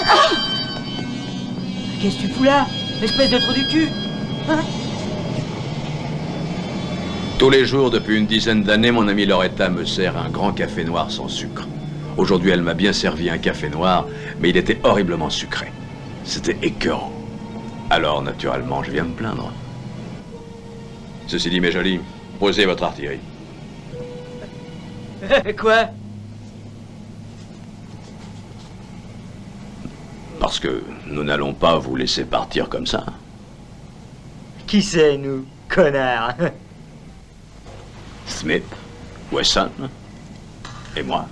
Qu'est-ce que tu fous là, espèce de trou du cul, hein? Tous les jours, depuis une dizaine d'années, mon amie Loretta me sert un grand café noir sans sucre. Aujourd'hui, elle m'a bien servi un café noir, mais il était horriblement sucré. C'était écœurant. Alors, naturellement, je viens me plaindre. Ceci dit, mes jolis, posez votre artillerie. Quoi? Parce que nous n'allons pas vous laisser partir comme ça. Qui c'est, nous, connards? Smith, Wesson et moi.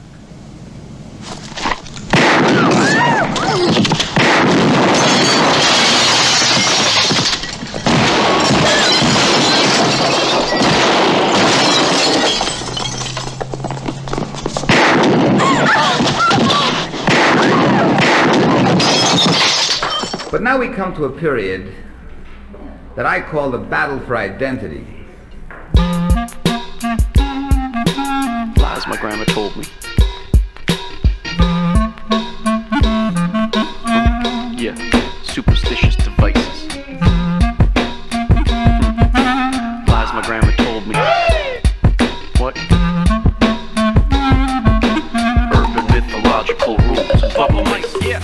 But now we come to a period that I call the battle for identity. Lies my grandma told me. Yeah, superstitious devices. Lies my grandma told me. What? Urban mythological rules and bubble mice. Yeah.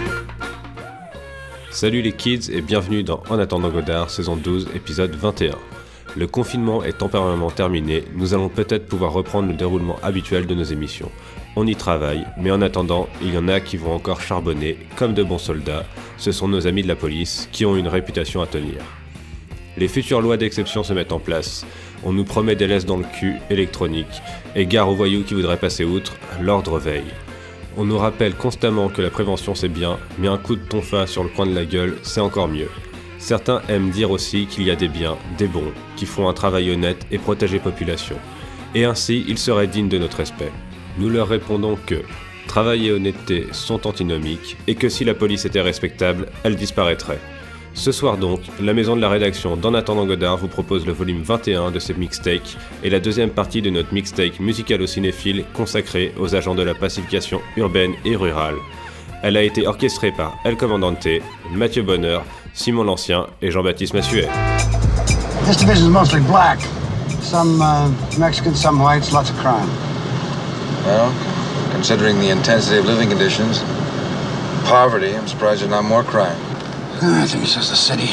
Salut les kids et bienvenue dans En attendant Godard, saison 12, épisode 21. Le confinement est temporairement terminé, nous allons peut-être pouvoir reprendre le déroulement habituel de nos émissions. On y travaille, mais en attendant, il y en a qui vont encore charbonner, comme de bons soldats, ce sont nos amis de la police qui ont une réputation à tenir. Les futures lois d'exception se mettent en place, on nous promet des laisses dans le cul électroniques, et gare aux voyous qui voudraient passer outre, l'ordre veille. On nous rappelle constamment que la prévention c'est bien, mais un coup de tonfa sur le coin de la gueule, c'est encore mieux. Certains aiment dire aussi qu'il y a des biens, des bons, qui font un travail honnête et protègent les populations. Et ainsi, ils seraient dignes de notre respect. Nous leur répondons que travail et honnêteté sont antinomiques, et que si la police était respectable, elle disparaîtrait. Ce soir donc, la maison de la rédaction d'En attendant Godard vous propose le volume 21 de ses mixtapes et la deuxième partie de notre mixtape musicalo-cinéphile consacrée aux agents de la pacification urbaine et rurale. Elle a été orchestrée par El Comandante, Mathieu Bonheur, Simon l'Ancien et Jean-Baptiste Massuet. This division is mostly black. Some Mexicans, some whites, lots of crime. Well, considering the intensity of living conditions, poverty, I'm surprised there's not more crime. I think it's just the city.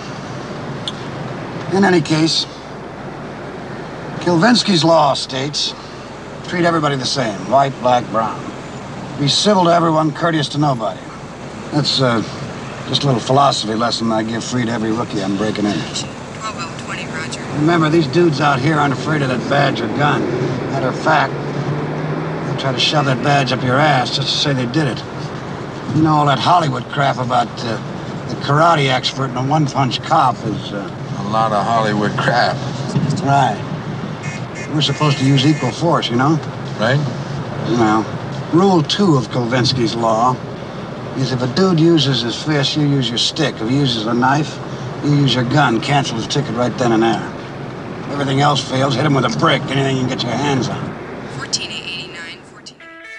In any case, Kilvinsky's law states, treat everybody the same, white, black, brown. Be civil to everyone, courteous to nobody. That's just a little philosophy lesson I give free to every rookie I'm breaking in. 12-20, Roger. Remember, these dudes out here aren't afraid of that badge or gun. Matter of fact, they try to shove that badge up your ass just to say they did it. You know, all that Hollywood crap about the karate expert and a one-punch cop is... A lot of Hollywood crap. Right. We're supposed to use equal force, you know? Right? Well, Rule 2 of Kilvinsky's law is if a dude uses his fist, you use your stick. If he uses a knife, you use your gun. Cancel his ticket right then and there. If everything else fails, hit him with a brick. Anything you can get your hands on. 1489, 14.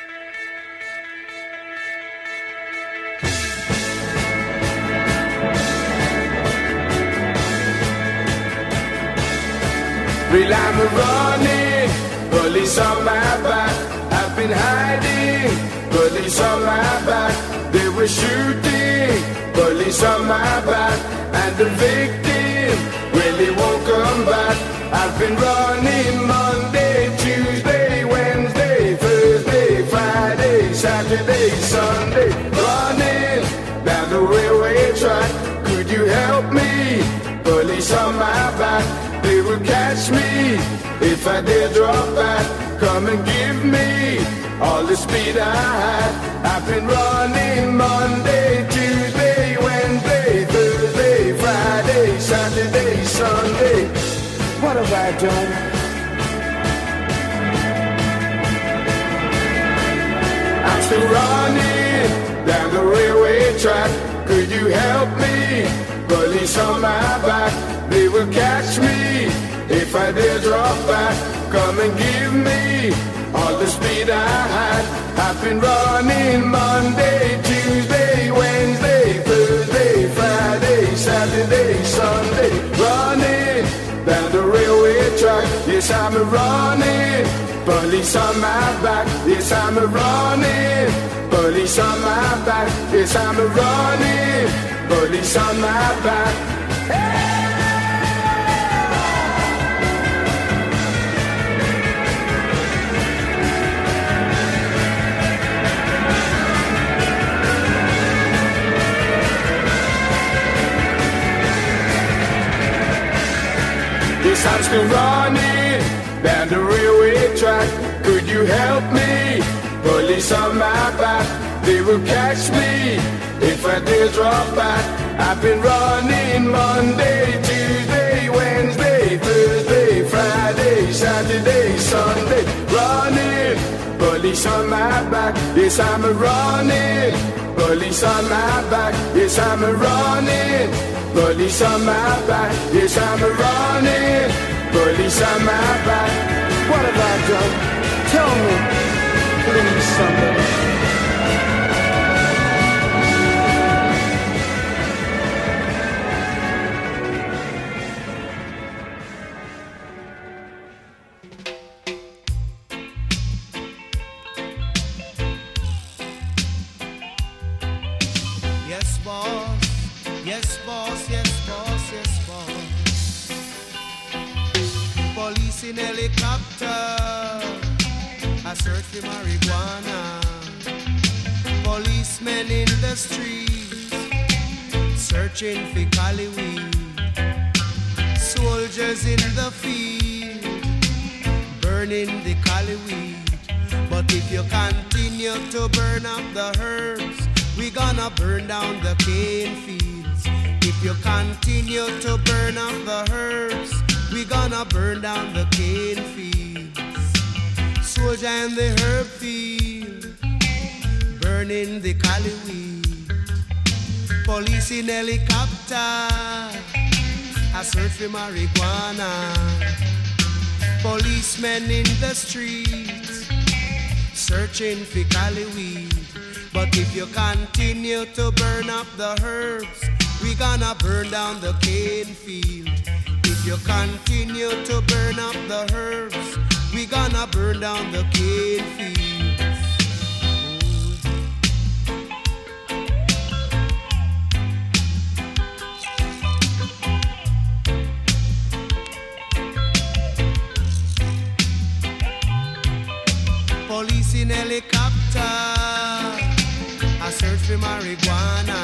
Well, I'm running, police on my back. I've been hiding, police on my back. They were shooting, police on my back. And the victim really won't come back. I've been running Monday, Tuesday, Wednesday, Thursday, Friday, Saturday, Sunday. Running down the railway track. Could you help me? Police on my back. They will catch me if I dare drop back. Come and give me all the speed I had. I've been running Monday, Tuesday, Wednesday, Thursday, Friday, Saturday, Sunday. What have I done? I'm still running down the railway track. Could you help me? Police on my back. They will catch me if I dare drop back. Come and give me all the speed I had. I've been running Monday, Tuesday, police on my back, yes I'm a running. Police on my back, yes I'm a running. Police on my back. Yes, I'm still running down the railway track. Could you help me? Police on my back, they will catch me if I dare drop back. I've been running Monday, Tuesday, Wednesday, Thursday, Friday, Saturday, Sunday. Running, police on my back, yes I'm a running. Police on my back, yes I'm a running. Police on my back, yes I'm a running. Police on my back. What have I done? Tell me, please, somebody. Yes, boss. Yes, boss. Yes, boss. Yes, boss. Police in helicopter, I search for marijuana. Policemen in the streets, searching for cali weed. Soldiers in the field, burning the cali weed. But if you continue to burn up the herbs, we gonna burn down the cane fields. If you continue to burn up the herbs, we gonna burn down the cane fields. Soldier in the herb field, burning the cali weed. Police in helicopter, I search for marijuana. Policemen in the streets, searching for cali weed. But if you continue to burn up the herbs, we gonna burn down the cane field. If you continue to burn up the herbs, we gonna burn down the cane fields. Police in helicopter, I search for marijuana.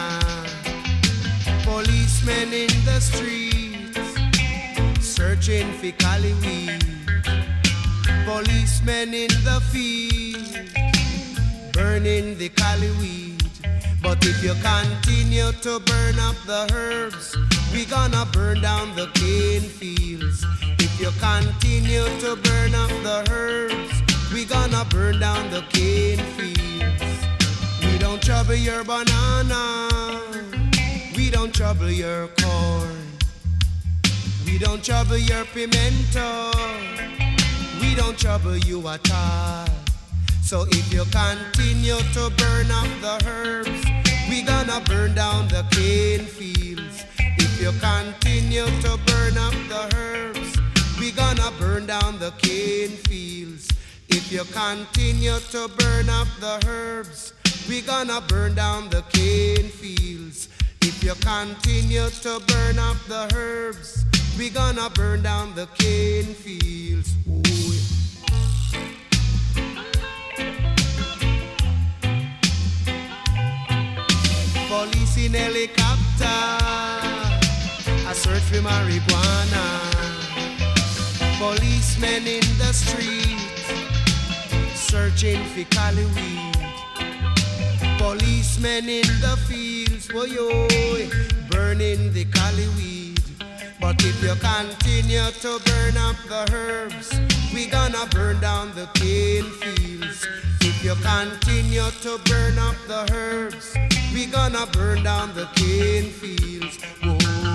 Policemen in the streets, searching for cali weed. Policemen in the field, burning the cali weed. But if you continue to burn up the herbs, we gonna burn down the cane fields. If you continue to burn up the herbs, we gonna burn down the cane fields. We don't trouble your banana, we don't trouble your corn. We don't trouble your pimento, we don't trouble you at all. So if you continue to burn up the herbs, we gonna burn down the cane fields. If you continue to burn up the herbs, we gonna burn down the cane fields. If you continue to burn up the herbs, we gonna burn down the cane fields. If you continue to burn up the herbs, we gonna burn down the cane fields. Ooh, yeah. Police in helicopter, I search for marijuana. Policemen in the streets, searching for cali weed. Policemen in the fields, woyo, burning the cali weed. But if you continue to burn up the herbs, we gonna burn down the cane fields. If you continue to burn up the herbs, we gonna burn down the cane fields. Whoa.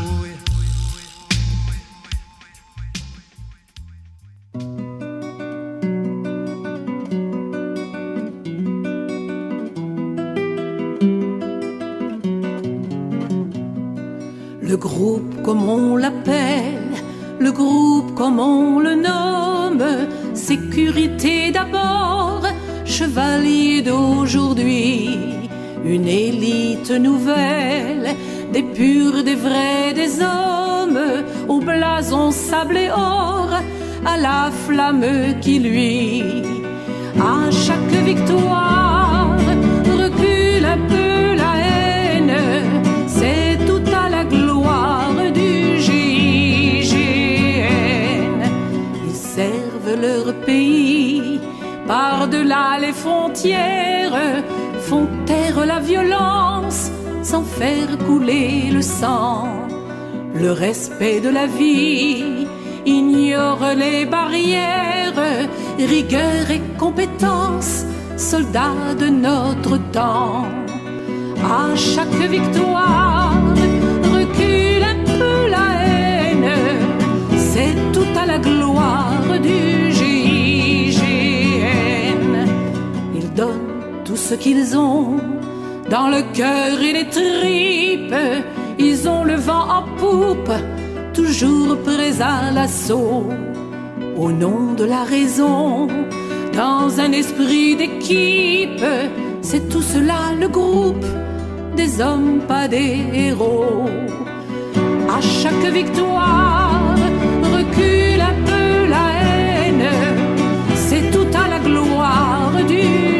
Le groupe comme on l'appelle, le groupe comme on le nomme, sécurité d'abord, chevaliers d'aujourd'hui, une élite nouvelle, des purs, des vrais, des hommes, au blason sable et or, à la flamme qui luit. À chaque victoire, recule un peu la haine, c'est tout à la gloire du GIGN. Ils servent leur pays, par-delà les frontières, font taire la violence sans faire couler le sang. Le respect de la vie ignore les barrières, rigueur et compétence, soldats de notre temps. À chaque victoire, recule un peu la haine, c'est tout à la gloire du GIGN. Ils donnent tout ce qu'ils ont, dans le cœur et les tripes, ils ont le vent en poupe, toujours prêts à l'assaut. Au nom de la raison, dans un esprit d'équipe, c'est tout cela le groupe, des hommes pas des héros. À chaque victoire, recule un peu la haine, c'est tout à la gloire du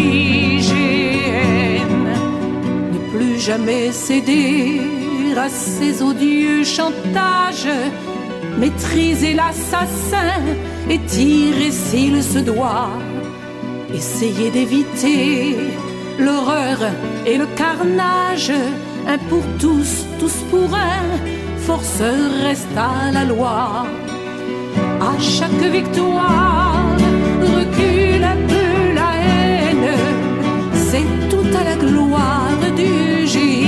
GIGN. Ne plus jamais céder à ces odieux chantages, maîtriser l'assassin et tirer s'il se doit. Essayez d'éviter l'horreur et le carnage, un pour tous, tous pour un, force reste à la loi. À chaque victoire, recule un peu la haine, c'est tout à la gloire du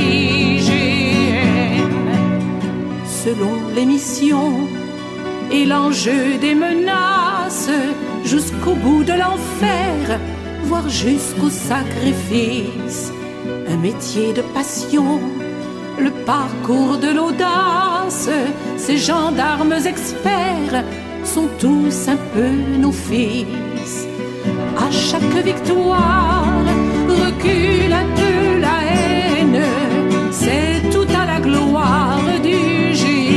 GIGN. Selon les missions et l'enjeu des menaces, jusqu'au bout de l'enfer, voire jusqu'au sacrifice. Un métier de passion, le parcours de l'audace, ces gendarmes experts sont tous un peu nos fils. À chaque victoire, recule un peu la haine, c'est tout à la gloire du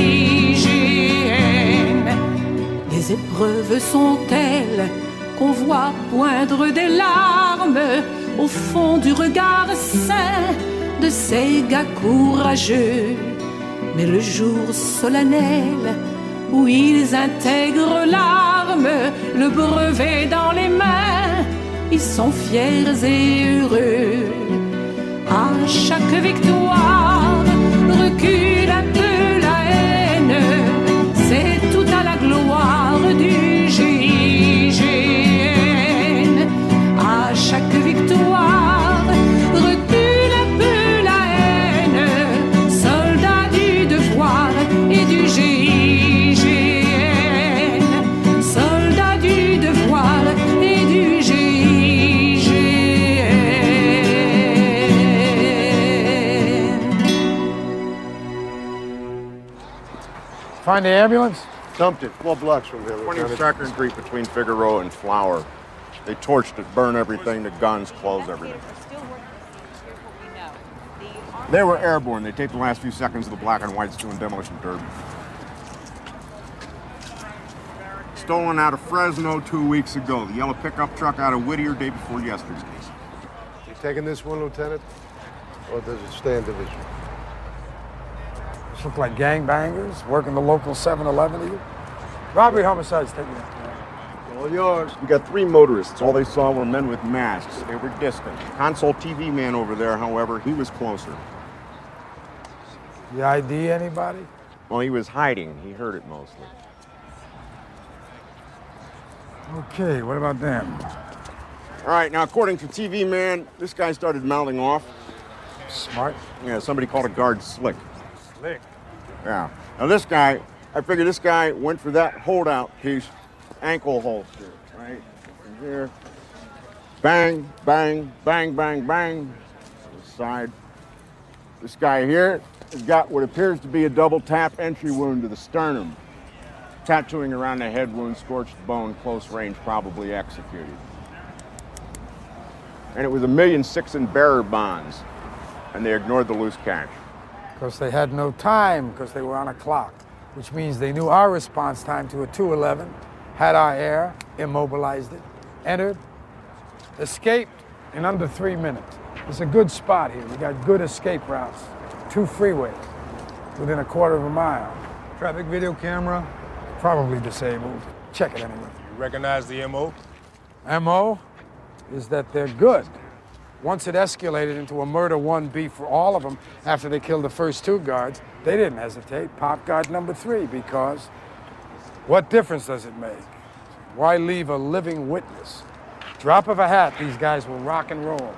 GIGN. Les épreuves sont telles qu'on voit poindre des larmes au fond du regard sain de ces gars courageux. Mais le jour solennel où ils intègrent l'arme, le brevet dans les mains, ils sont fiers et heureux. À chaque victoire, recule un peu la haine, c'est tout à la gloire du GIGN. À chaque victoire, recule un peu la haine, soldats du devoir et du GIGN, soldats du devoir et du GIGN. Find the ambulance? Dumped it 12 blocks from here. 22nd Street between Figueroa and Flower. They torched it, burned everything, the guns, closed everything. They were airborne. They taped the last few seconds of the black and whites doing demolition derby. Stolen out of Fresno 2 weeks ago. The yellow pickup truck out of Whittier day before yesterday. You taking this one, Lieutenant? Or does it stay in division? This look like gangbangers working the local 7-Eleven to you? Robbery, homicides, taking it. All yours. We got 3 motorists. All they saw were men with masks. They were distant. Console TV man over there, however, he was closer. You ID anybody? Well, he was hiding. He heard it mostly. Okay, what about them? All right, now, according to TV man, this guy started mouthing off. Smart? Yeah, somebody called a guard slick. Slick? Yeah. Now, this guy, I figure this guy went for that holdout piece, ankle holster, right? From here. Bang, bang, bang, bang, bang. To the side. This guy here has got what appears to be a double tap entry wound to the sternum. tattooing around the head wound, scorched bone, close range, probably executed. And it was $1.6 million in bearer bonds, and they ignored the loose cash. Because they had no time, because they were on a clock, which means they knew our response time to a 211, had our air, immobilized it, entered, escaped in under 3 minutes. It's a good spot here. We got good escape routes, 2 freeways within a quarter of a mile. Traffic video camera, probably disabled. Check it anyway. You recognize the MO? MO is that they're good. Once it escalated into a murder 1B for all of them after they killed the first 2 guards, they didn't hesitate. Pop guard number 3, because what difference does it make? Why leave a living witness? Drop of a hat, these guys will rock and roll.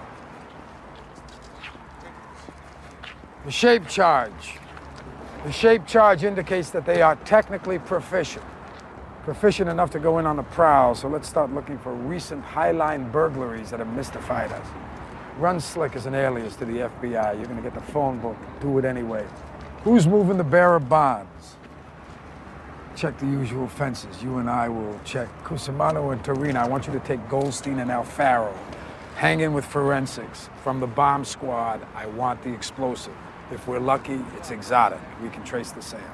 The shape charge. The shape charge indicates that they are technically proficient. Proficient enough to go in on the prowl, so let's start looking for recent highline burglaries that have mystified us. Run Slick is an alias to the FBI. You're gonna get the phone book, do it anyway. Who's moving the bearer bonds? Check the usual fences. You and I will check Cusimano and Torino. I want you to take Goldstein and Alfaro. Hang in with forensics. From the bomb squad, I want the explosive. If we're lucky, it's exotic. We can trace the sale.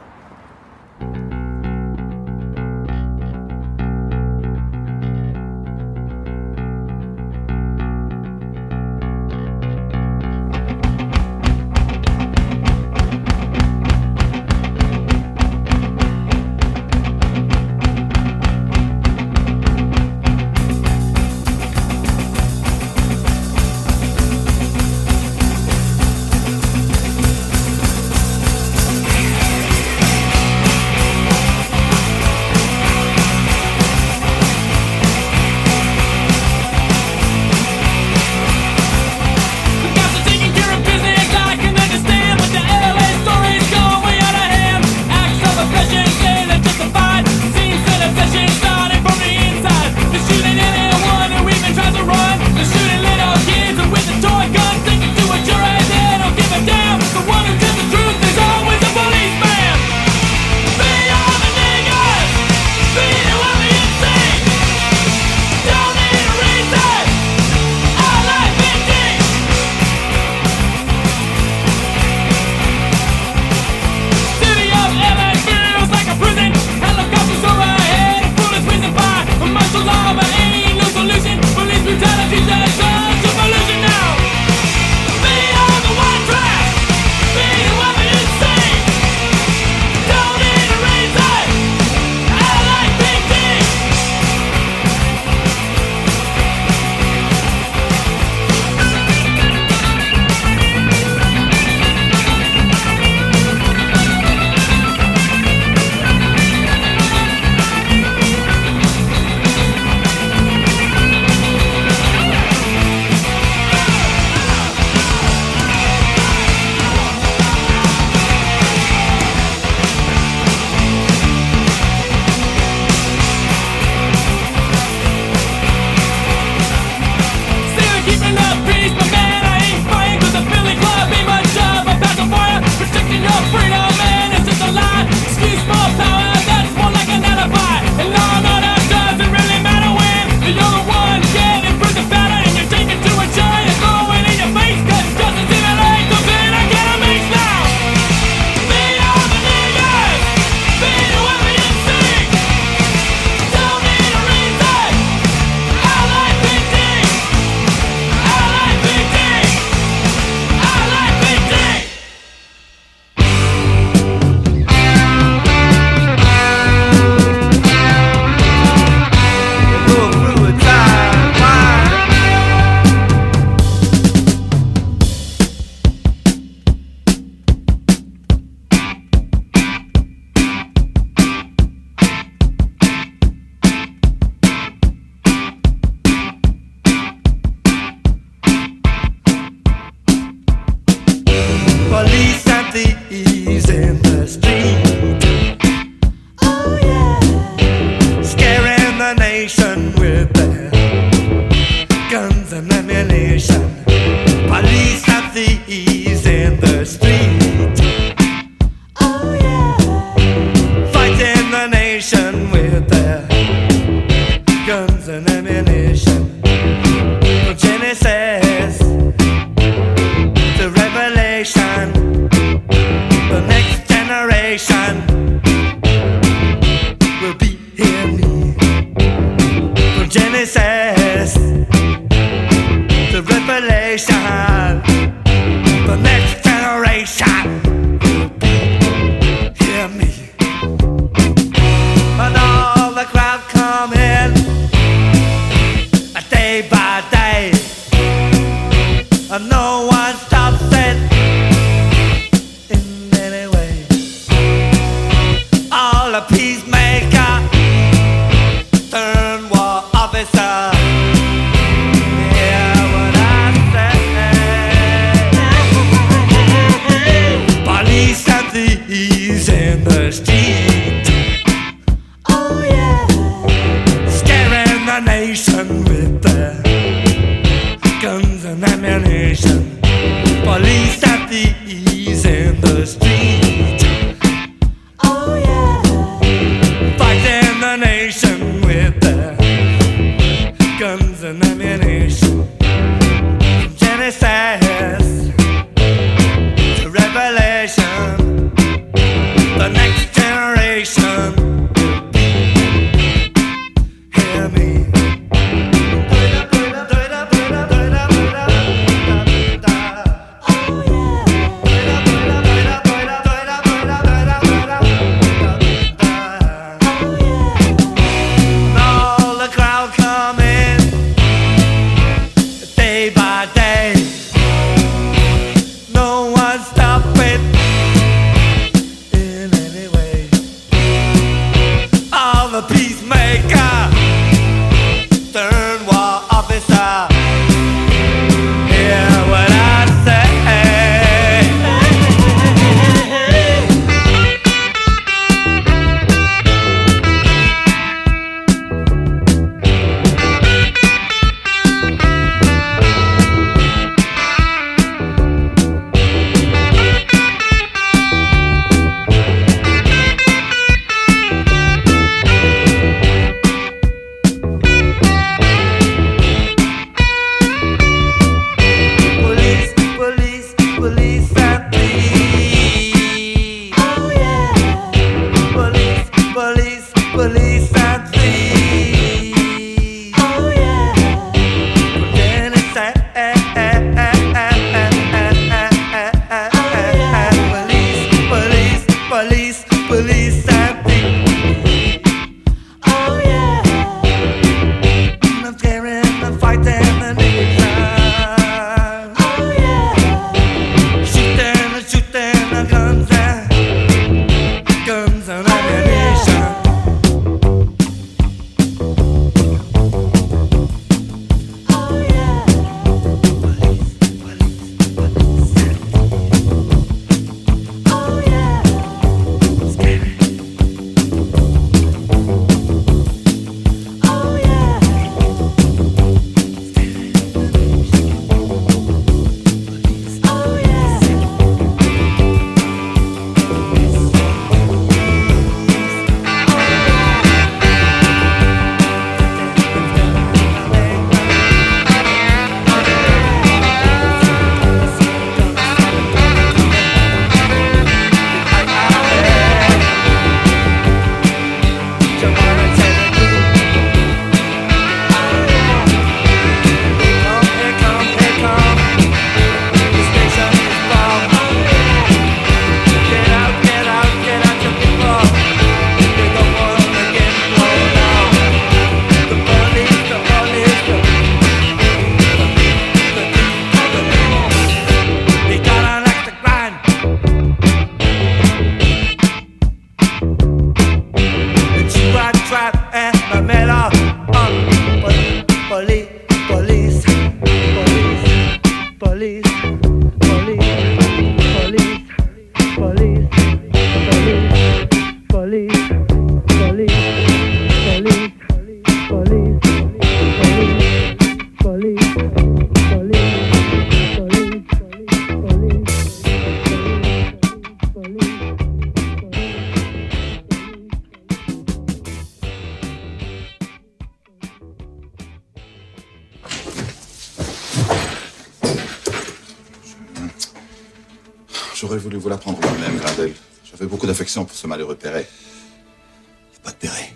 J'aurais voulu vous l'apprendre moi-même, Grindel. J'avais beaucoup d'affection pour ce malheureux Perret. C'est pas de Perret.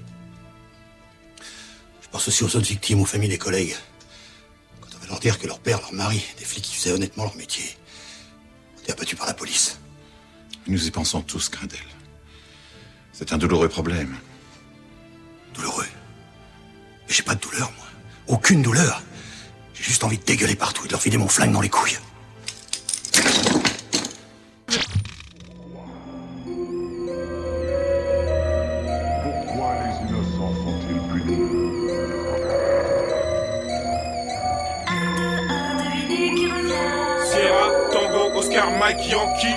Je pense aussi aux autres victimes, aux familles, les collègues. Quand on va leur dire que leur père, leur mari, des flics qui faisaient honnêtement leur métier, ont été abattus par la police. Nous y pensons tous, Grindel. C'est un douloureux problème. Douloureux? Mais j'ai pas de douleur, moi. Aucune douleur. J'ai juste envie de dégueuler partout et de leur filer mon flingue dans les couilles. Pourquoi les innocents sont-ils punis? Sierra, Tango, Oscar, Mike, Yankee.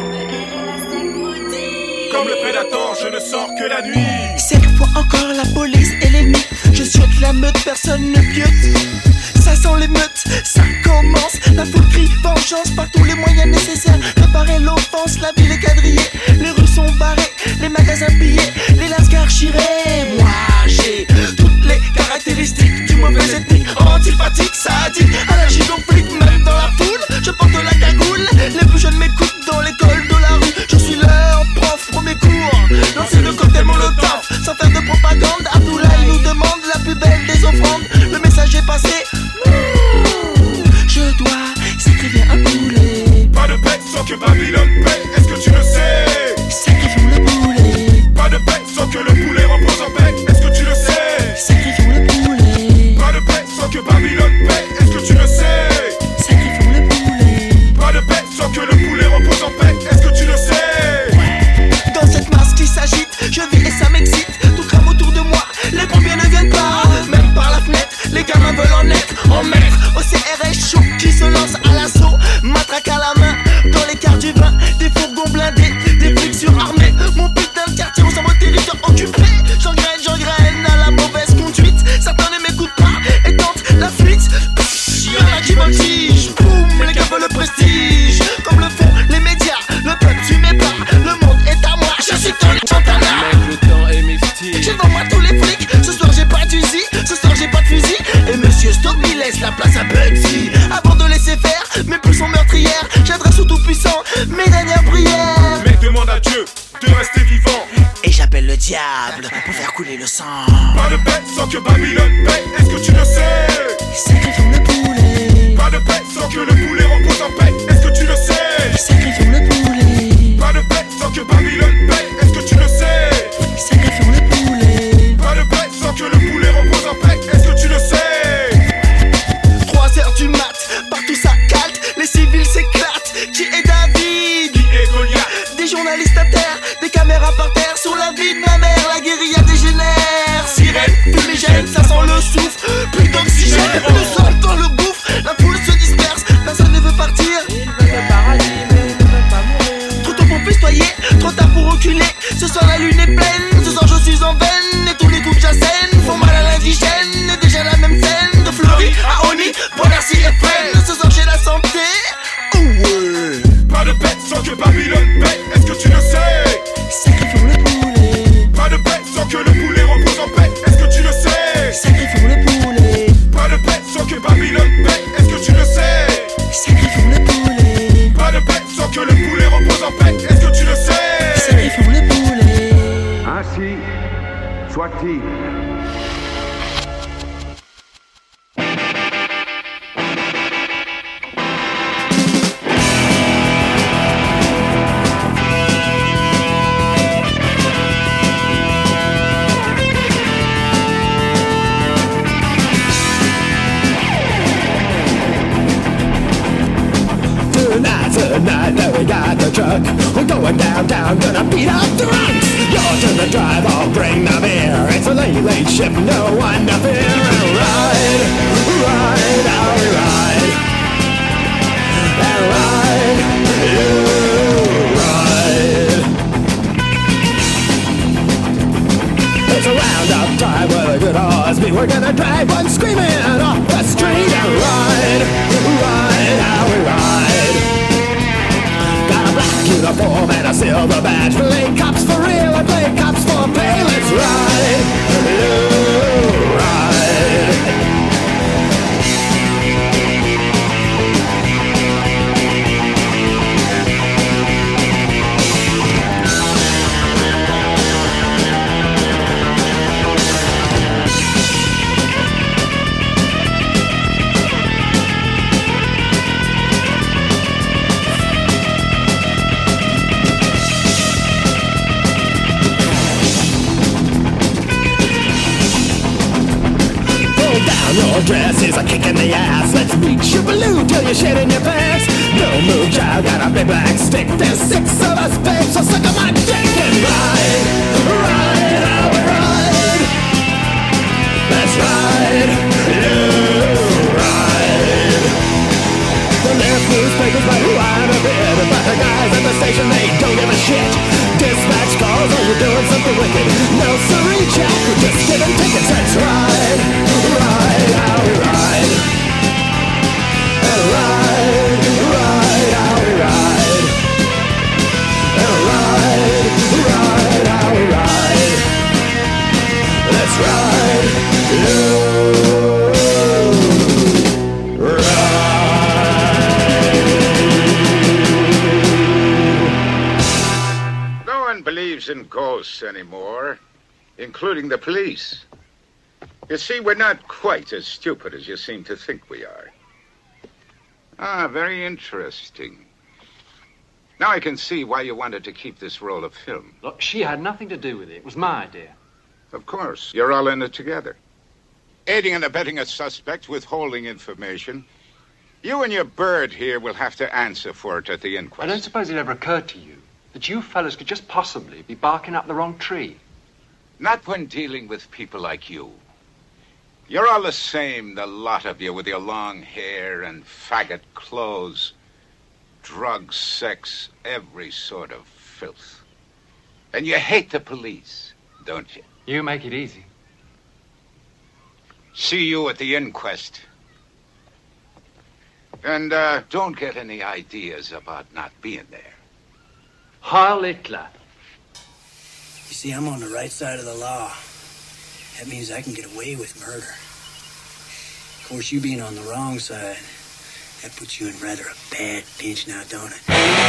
Comme le prédateur, je ne sors que la nuit. Cette fois encore la police et l'ennemi. Je souhaite la meute, personne ne piote. Ça sent l'émeute, ça commence. La foule crie vengeance par tous les moyens nécessaires. Réparer l'offense, la ville est quadrillée. Les rues sont barrées, les magasins pillés, les lascars chirés. Moi j'ai toutes les caractéristiques du mauvais ethnique. Antipathique, sadique, allergique aux flics, même dans la foule. Je porte la cagoule, les plus jeunes m'écoutent dans l'école de la rue. Je suis leur prof, premier cours. Lancer le cocktail molotov, sans faire de propagande. Abdoulaye nous demande la plus belle des offrandes. Le message est passé. Je dois sacrifier un poulet. Pas de paix sans que Babylone paie, est-ce que tu le sais? Sacrifions le poulet. Pas de paix sans que le poulet repose en paix, est-ce que tu le sais? Sacrifions le poulet. Pas de paix sans que Babylone paie, est-ce que tu le sais? Sacrifions le poulet. Pas de paix sans que le poulet repose en paix, est-ce que tu le sais? Dans cette masse qui s'agite, je vis et ça m'excite. Tout crame autour de moi, les pompiers ne viennent pas. Même par la fenêtre, les gamins veulent en être en maître. Au CRS chaud qui se lance à l'assaut, matraque à la main, dans les quarts du vin, des fourgons blindés, des flics surarmés. Mon putain de quartier ressemble au territoire occupé. J'engraine à la mauvaise conduite. Certains ne m'écoutent pas et tentent la fuite. Y'en a qui voltigent, boum, les gars veulent le prestige. Comme le font les médias, le peuple tu m'es pas. Le monde est à moi, je suis Tony Montana. Le temps est mystique. J'ai devant moi tous les flics. Ce soir j'ai pas d'usi, ce soir j'ai pas de fusil. Et monsieur Stock me laisse la place à Bugsy. Avant de laisser faire, mes pulsions meurtrières, j'adresse au tout-puissant mes dernières prières. Mais demande à Dieu de rester vivant. Et j'appelle le diable pour faire couler le sang. Pas de paix sans que Babylone paie, est-ce que tu le sais? Sacrifions le poulet. Pas de paix sans que le poulet repose en paix, est-ce que tu le sais? Sacrifions le poulet. Pas de paix sans que Babylone paie, est-ce que tu le sais? Sacrifions le poulet. Pas de paix sans que le poulet repose en paix, est-ce que tu le sais? 3h du mat, partout ça calte, les civils s'éclatent. Qui est David? Qui est Goliath? Des journalistes à terre, des caméras par terre. Sur la vie de ma mère, la guérilla dégénère. Sirène, fumigène, ça sent le souffle. Plus d'oxygène, le sang dans le gouffre. La foule se disperse, personne ne veut partir. Ils veulent le paradis, mais ils ne veulent pas mourir. Trop tôt pour festoyer, trop tard pour reculer. Ce soir la lune est pleine, ce soir je suis en veine. Et tous les coups que j'assène font mal à l'indigène. Et déjà la même scène, de Fleury à Oni, Bonarcy et Fresnes. Ce soir j'ai la santé. Pas de paix sans que Babylone paie, est-ce que tu le sais? Sacrifions le poulet. Pas de paix sans que le poulet repose en paix, est-ce que tu le sais? Sacrifions le poulet. Pas de paix sans que Babylone paie, est-ce que tu le sais? Sacrifions le poulet. Pas de paix sans que le poulet repose en paix, est-ce que tu le sais? Sacrifions le poulet. Ainsi soit-il. Tonight, now we got the truck. We're going downtown, gonna beat up the drunks. You're to the drive, I'll bring the beer. It's a late, late shift, no one to fear. And ride, ride, how we ride. And ride, you ride. It's a roundup time with a good horse. We're gonna drive one screaming off the street. And ride, ride, how we ride. Uniform and a silver badge. Play cops for real and play cops for pay. Let's ride, you ride. flannel dress is a kick in the ass. Let's beat Shoobaloo till you're shit in your pants. No move, child, got a big black stick. There's 6 of us, babe, so suck on my dick and ride, ride, how we ride. Let's ride, you ride. The left newspapers might whine a bit, but the guys at the station, they don't give a shit. Dispatch calls, oh, you're doing something wicked. No, sorry, Jack, we're just giving tickets. Let's ride, ride, how we ride. And ride, ride, how we ride. And ride, ride, how we ride. Let's ride, believes in ghosts anymore, including the police. You see, we're not quite as stupid as you seem to think we are. Ah, very interesting. Now I can see why you wanted to keep this roll of film. Look, she had nothing to do with it. It was my idea. Of course. You're all in it together. Aiding and abetting a suspect, withholding information. You and your bird here will have to answer for it at the inquest. I don't suppose it ever occurred to you that you fellas could just possibly be barking up the wrong tree. Not when dealing with people like you. You're all the same, the lot of you, with your long hair and faggot clothes. Drugs, sex, every sort of filth. And you hate the police, don't you? You make it easy. See you at the inquest. And don't get any ideas about not being there. Heil Hitler. You see, I'm on the right side of the law. That means I can get away with murder. Of course, you being on the wrong side, that puts you in rather a bad pinch now, don't it?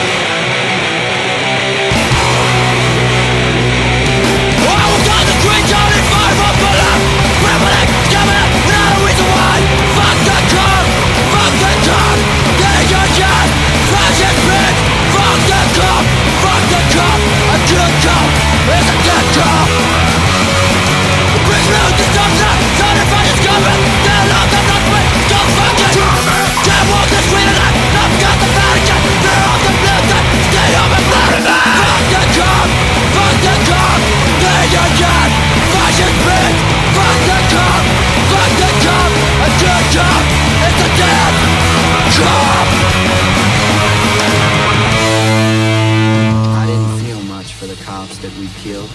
I didn't feel much for the cops that we killed.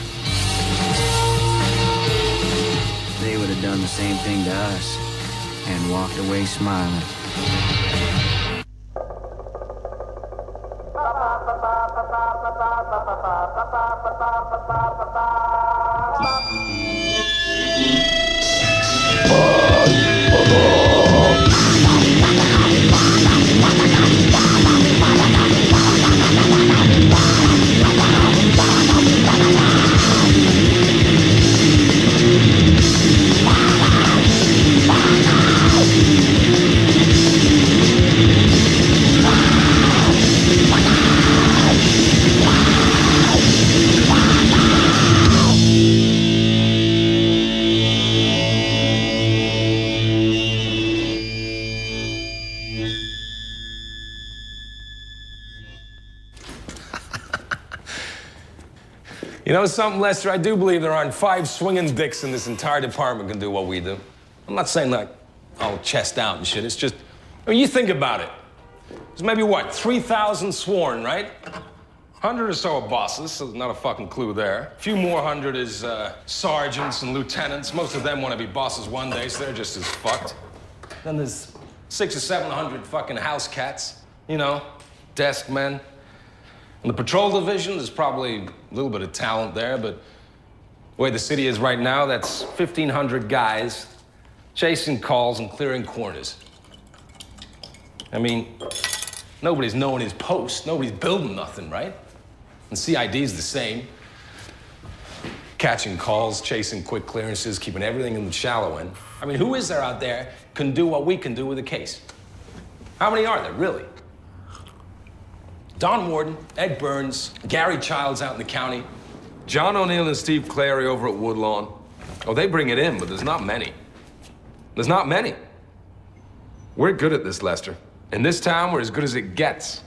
They would have done the same thing to us and walked away smiling. You know something, Lester? I do believe there aren't 5 swinging dicks in this entire department can do what we do. I'm not saying like, oh, chest out and shit. It's just, I mean, you think about it. There's maybe, what, 3,000 sworn, right? 100 or so are bosses, so there's not a fucking clue there. A few more hundred is sergeants and lieutenants. Most of them want to be bosses one day, so they're just as fucked. Then there's 600 or 700 fucking house cats, you know, desk men. In the patrol division, there's probably a little bit of talent there, but the way the city is right now, that's 1,500 guys chasing calls and clearing corners. I mean, nobody's knowing his post. Nobody's building nothing, right? And CID's the same. Catching calls, chasing quick clearances, keeping everything in the shallow end. I mean, who is there out there can do what we can do with a case? How many are there, really? Don Warden, Ed Burns, Gary Childs out in the county, John O'Neill and Steve Clary over at Woodlawn. Oh, they bring it in, but there's not many. There's not many. We're good at this, Lester. In this town, we're as good as it gets.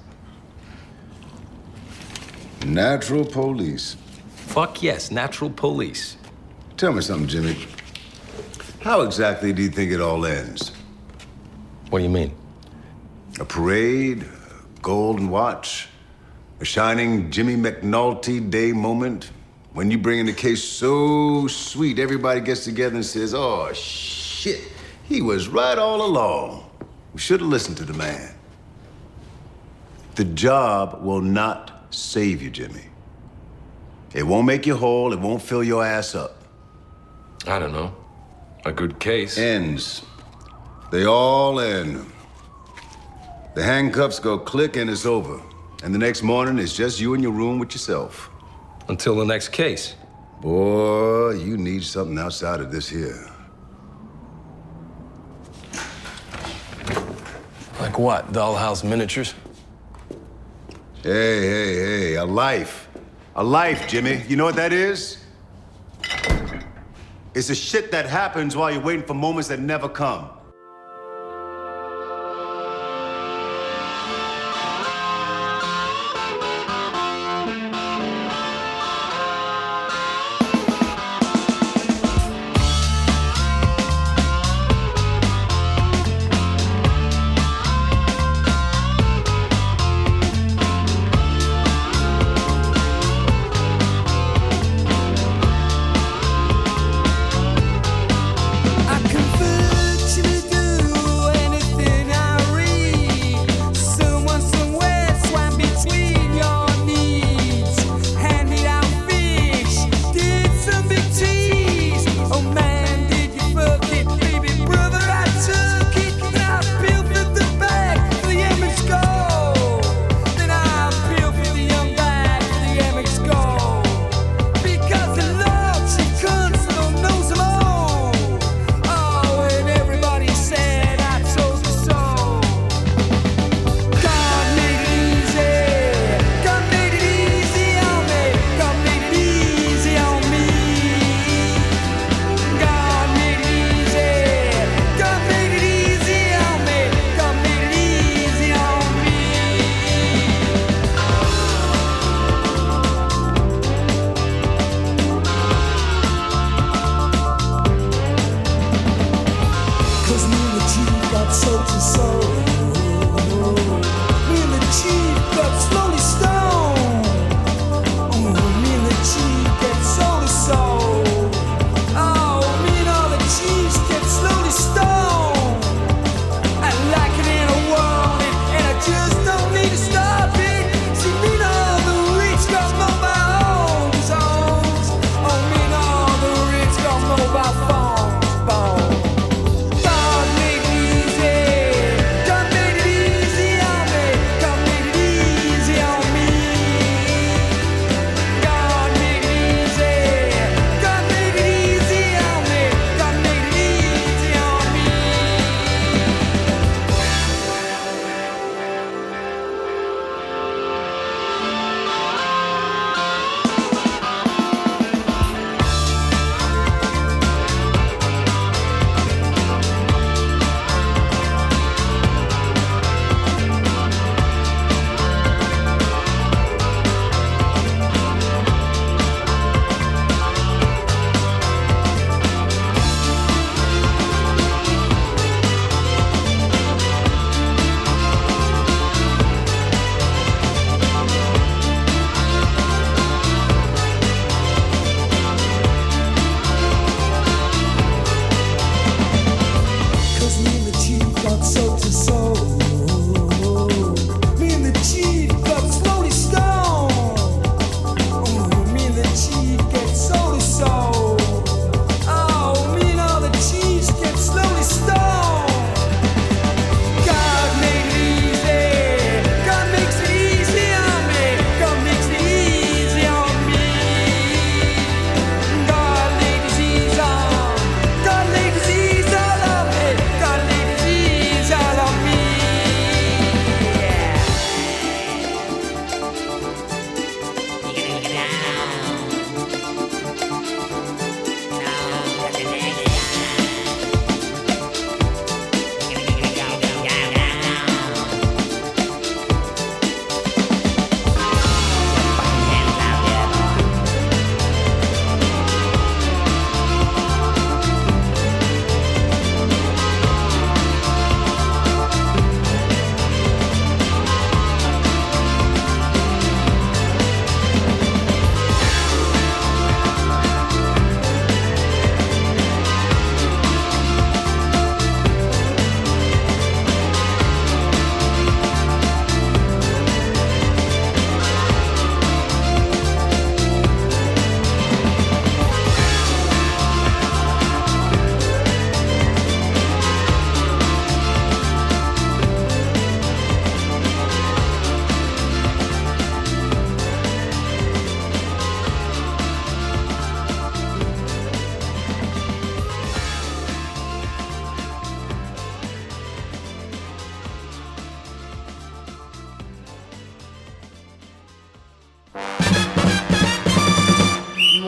Natural police. Fuck yes, natural police. Tell me something, Jimmy. How exactly do you think it all ends? What do you mean? A parade, a golden watch, a shining Jimmy McNulty Day moment, when you bring in a case so sweet, everybody gets together and says, oh, shit, he was right all along. We should have listened to the man. The job will not save you, Jimmy. It won't make you whole. It won't fill your ass up. I don't know. A good case. Ends. They all end. The handcuffs go click and it's over. And the next morning, it's just you in your room with yourself. Until the next case. Boy, you need something outside of this here. Like what? Dollhouse miniatures? Hey, a life. A life, Jimmy. You know what that is? It's the shit that happens while you're waiting for moments that never come. I convert to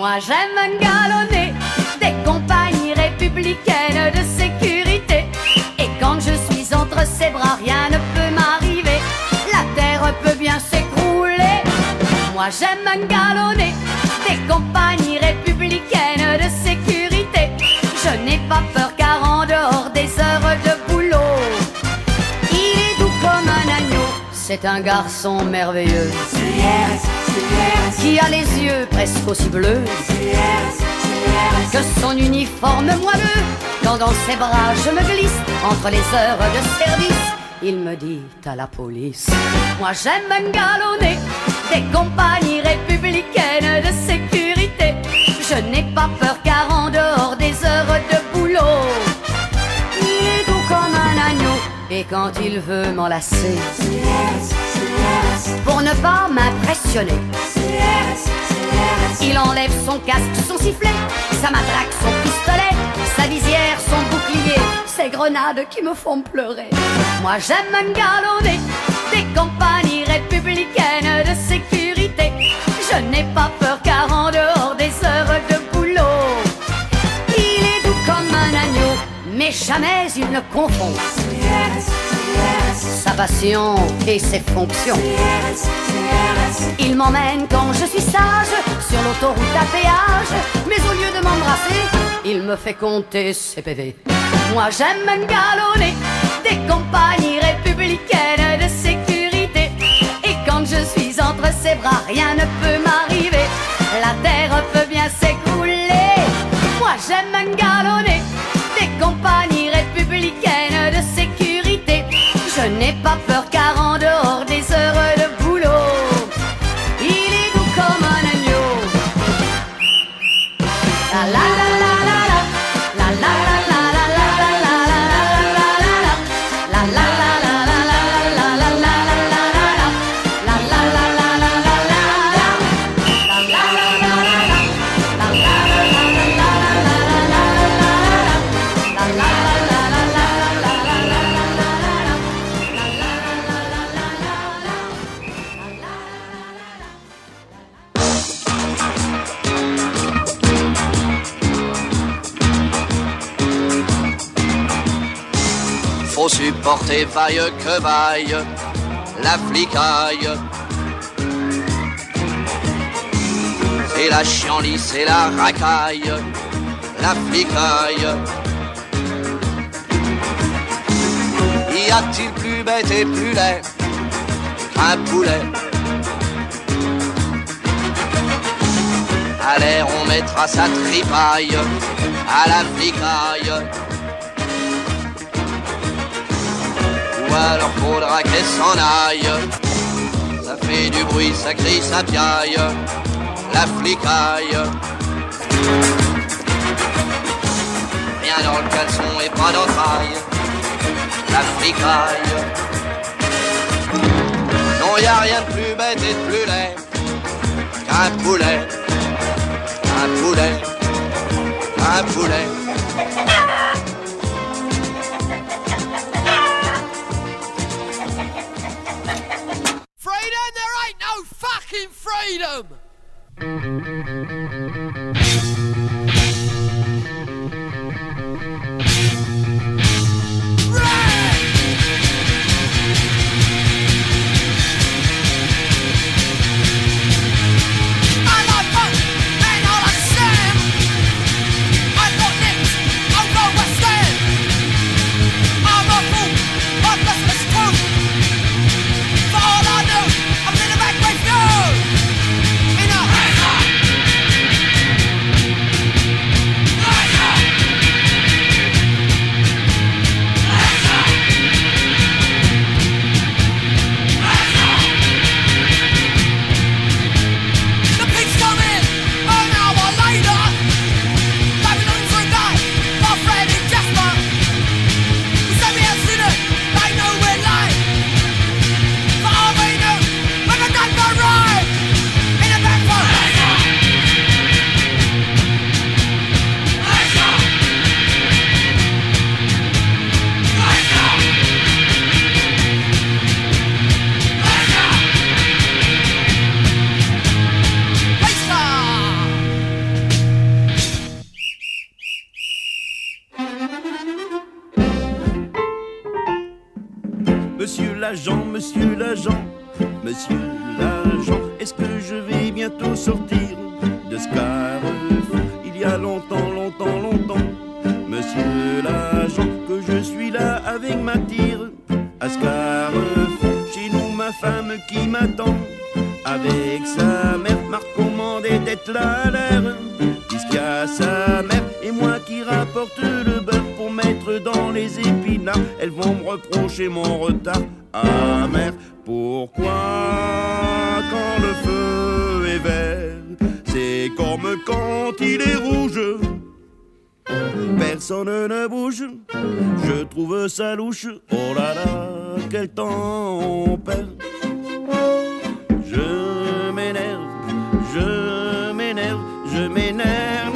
Moi j'aime galonner des compagnies républicaines de sécurité. Et quand je suis entre ses bras, rien ne peut m'arriver. La terre peut bien s'écrouler. Moi j'aime galonner des compagnies républicaines de sécurité. Je n'ai pas peur car en dehors des heures de boulot, il est doux comme un agneau. C'est un garçon merveilleux qui a les yeux presque aussi bleus que son uniforme moelleux. Quand dans ses bras je me glisse entre les heures de service, il me dit à la police. Moi j'aime galonner des compagnies républicaines de sécurité. Je n'ai pas peur car en dehors des heures de boulot, il est doux comme un agneau. Et quand il veut m'enlacer, pour ne pas m'impressionner, il enlève son casque, son sifflet, sa matraque, son pistolet, sa visière, son bouclier, ces grenades qui me font pleurer. Moi j'aime galonner des compagnies républicaines de sécurité. Je n'ai pas peur car en dehors des heures de boulot, il est doux comme un agneau, mais jamais il ne confond sa passion et ses fonctions. Il m'emmène quand je suis sage sur l'autoroute à péage, mais au lieu de m'embrasser, il me fait compter ses PV. Moi j'aime galonner des compagnies républicaines de sécurité. Et quand je suis entre ses bras, rien ne peut m'arriver. La terre peut bien s'écrouler. Moi j'aime galonner des compagnies républicaines de sécurité. Je n'ai pas peur car en dehors des heures de boulot, il est doux comme un agneau. La la la la la la la la la la la la la la la la la Faut supporter vaille que vaille la flicaille. C'est la chienlit, c'est la racaille, la flicaille. Y a-t-il plus bête et plus laid qu'un poulet? À l'air on mettra sa tripaille à la flicaille. Ou alors faudra qu'elle s'en aille. Ça fait du bruit, ça crie, ça piaille, la flicaille. Rien dans le caleçon et pas d'entrailles, la flicaille. Non, y a rien de plus bête et de plus laid qu'un poulet, un poulet, un poulet. Freedom? There ain't no fucking freedom! In a l'agent, monsieur l'agent, monsieur l'agent, est-ce que je vais bientôt sortir de ce carrefour? Il y a longtemps, longtemps, longtemps, monsieur l'agent, que je suis là avec ma tire à ce carrefour. Chez nous, ma femme qui m'attend avec sa mère m'a recommandé d'être là à l'heure, puisqu'il y a sa mère et moi qui rapporte le beurre pour mettre dans les épinards. Elles vont me reprocher mon retard. Ah mère, pourquoi quand le feu est vert, c'est comme quand il est rouge? Personne ne bouge, je trouve ça louche. Oh là là, quel temps on perd. Je m'énerve, je m'énerve, je m'énerve,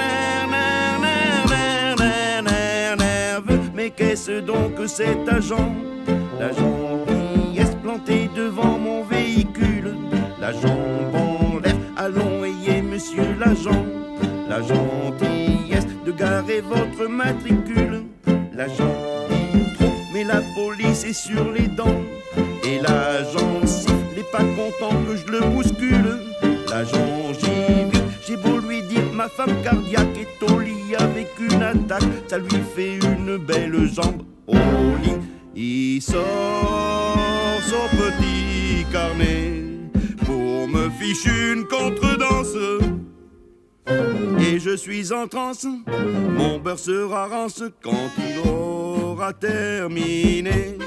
mais qu'est-ce donc que cet agent? L'agent qui est planté devant mon véhicule, la jambe en l'air, allons ayez monsieur l'agent, la gentillesse de garer votre matricule. L'agent dit trop, mais la police est sur les dents, et l'agent siffle, n'est pas content que je le bouscule. L'agent j'ai vu, j'ai beau lui dire ma femme cardiaque est au lit avec une attaque, ça lui fait une belle jambe au lit. Il sort son petit carnet pour me ficher une contredanse, et je suis en transe, mon beurre sera rance quand il aura terminé.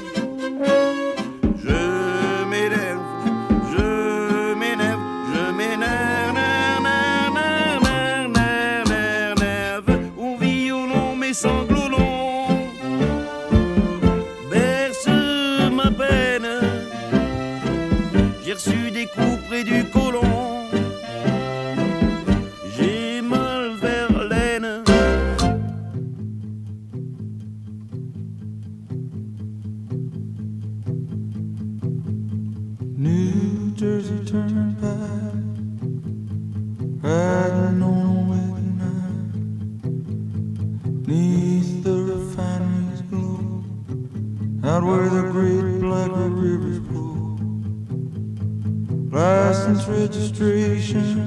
Je m'énerve, je m'énerve, je m'énerve, on vit au long mes sanglots longs berce ma peine. J'ai reçu des coups près du côlon, j'ai mal vers l'aine. New Jersey Turnpike, riding on a wet night, 'neath the refinery's glow, out where the great black rivers flow. License registration,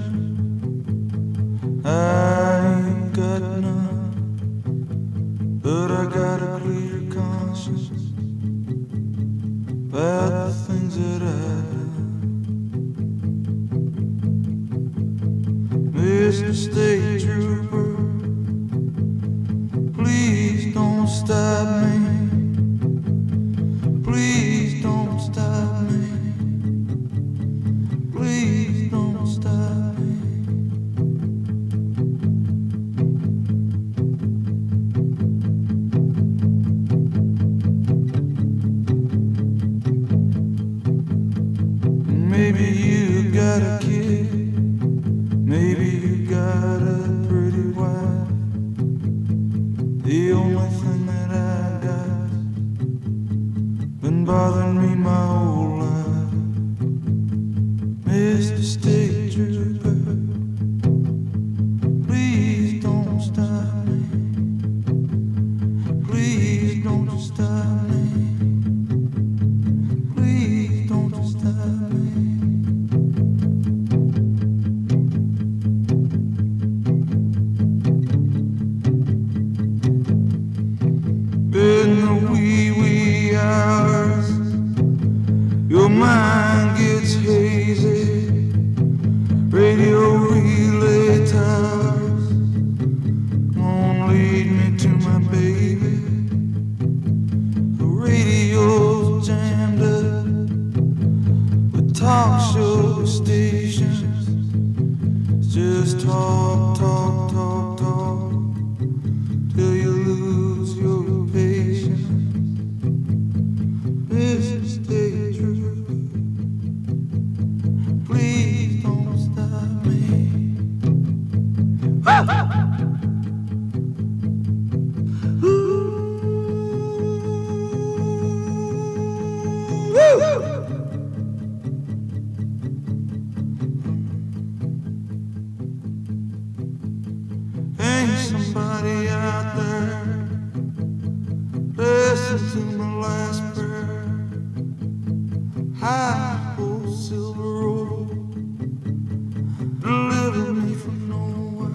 I ain't got none, but I got a clear conscience about the things that I've done. Mr. State Trooper, please don't stop me. Please don't stop me. Please don't stop me. Maybe you got a kid, maybe you got a pretty wife. The only thing that I got been bothering me my whole life. Mr. State Trooper, please don't stop me. Please don't stop me. Please don't stop me. In the wee hours, your mind gets hazy. Radio relay towers won't lead me to my baby. The radio's jammed up with talk show stations. It's just talk, talk, talk, talk till you lose your patience. Mr. State Trooper, please don't stop me. Ain't somebody out there listen to my last prayer? high old silver road, deliver me from nowhere.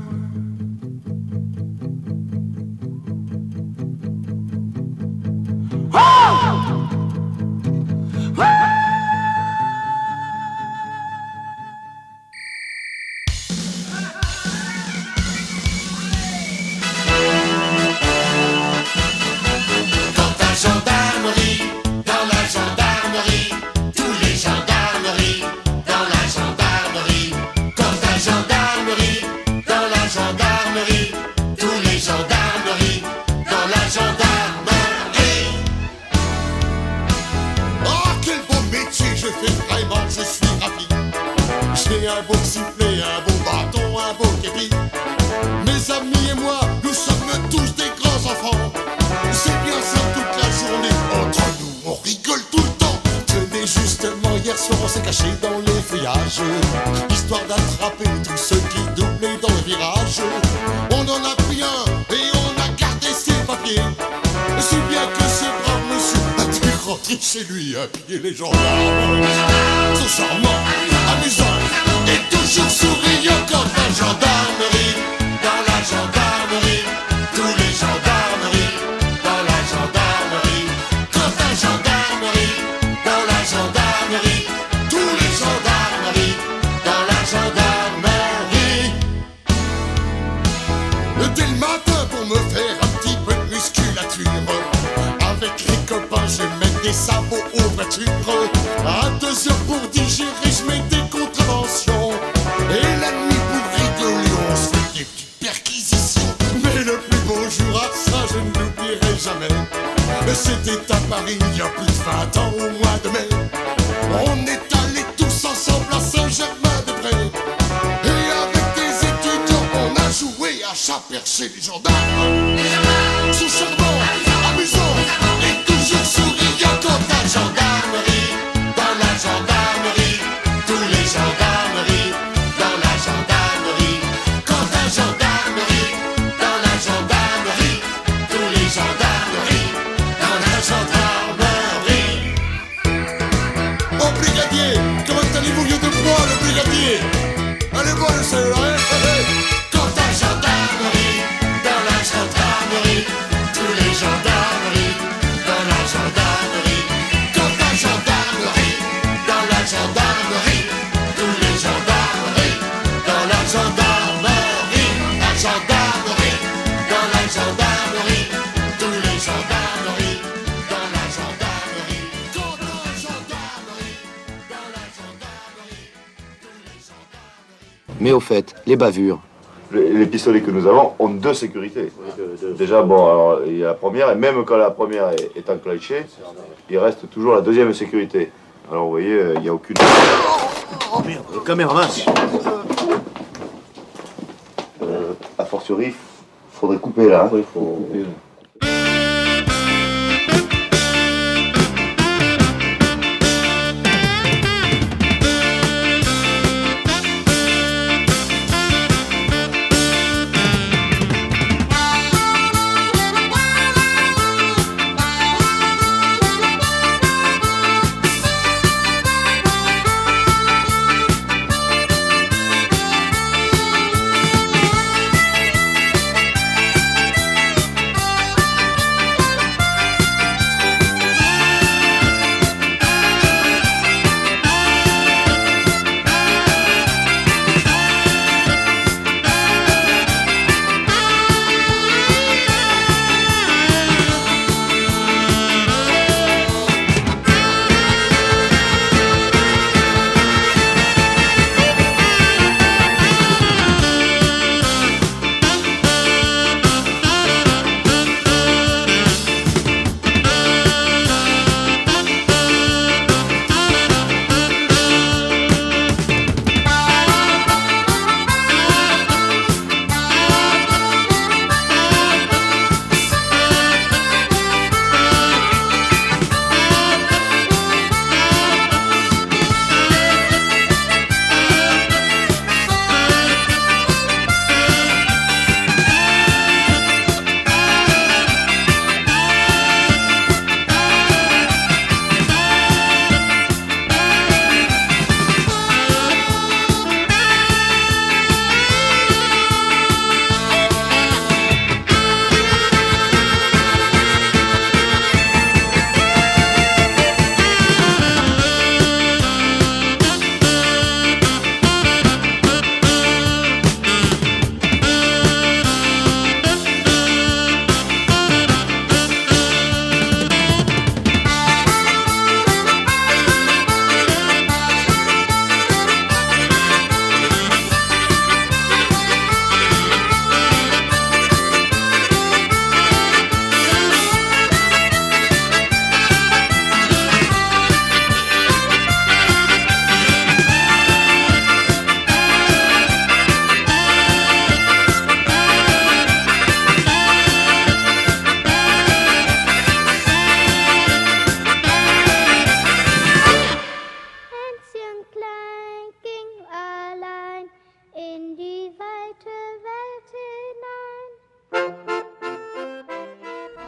Un beau sifflet, un beau bâton, un beau képi. Mes amis et moi, nous sommes tous des grands enfants. C'est bien ça toute la journée. Entre nous, on rigole tout le temps. Tenez, justement, hier soir, on s'est caché dans les feuillages, histoire d'attraper tous ceux qui doublaient dans le virage. On en a pris un et on a gardé ses papiers. Si bien que ce brave monsieur a dû rentrer chez lui à piller les gendarmes. Sont charmants, amusants et toujours souriant quand la gendarmerie, dans la gendarmerie, tous les gendarmeries, dans la gendarmerie, quand la gendarmerie, dans la gendarmerie, tous les gendarmeries, dans la gendarmerie. Dès le matin pour me faire un petit peu de musculature, avec les copains je mets des sabots aux voitures. À 2 heures pour digérer je mets des contraventions. Et la nuit pour rigoler on se fait des petites perquisitions. Mais le plus beau jour à ça je ne l'oublierai jamais. C'était à Paris il y a plus de 20 ans au mois de mai. On est allés tous ensemble à Saint-Germain-des-Prés. Et avec des étudiants on a joué à chat perché. Les gendarmes sont charmants, amusants et toujours souriants quand la gendarmerie, dans la gendarmerie, tous les gendarmeries, dans la gendarmerie, quand la gendarmerie, dans la gendarmerie, tous les gendarmeries, dans la gendarmerie. Oh brigadier, comment allez-vous vieux de proie le brigadier? Allez voir le salut, hein? Quand la gendarmerie, dans la gendarmerie, tous les gendarmeries, dans la gendarmerie, quand la gendarmerie, dans la gendarmerie, tous les gendarmeries, dans la gendarmerie, la gendarmerie, dans la gendarmerie, tous les gendarmeries, dans la gendarmerie, quand la gendarmerie, dans la gendarmerie, tous les gendarmeries. Mais au fait, les bavures. Les pistolets que nous avons ont 2 sécurités. Déjà, bon, alors, il y a la première, et même quand la première est enclenchée, il reste toujours la 2e sécurité. Alors vous voyez, il n'y a aucune... Oh merde, le caméraman. A fortiori, faudrait couper là. Hein. Faut...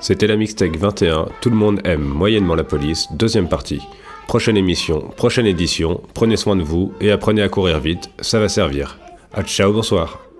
C'était la mixtape 21, Tout le monde aime moyennement la police, deuxième partie. Prochaine émission, prochaine édition, prenez soin de vous et apprenez à courir vite, ça va servir. Ah ciao, bonsoir.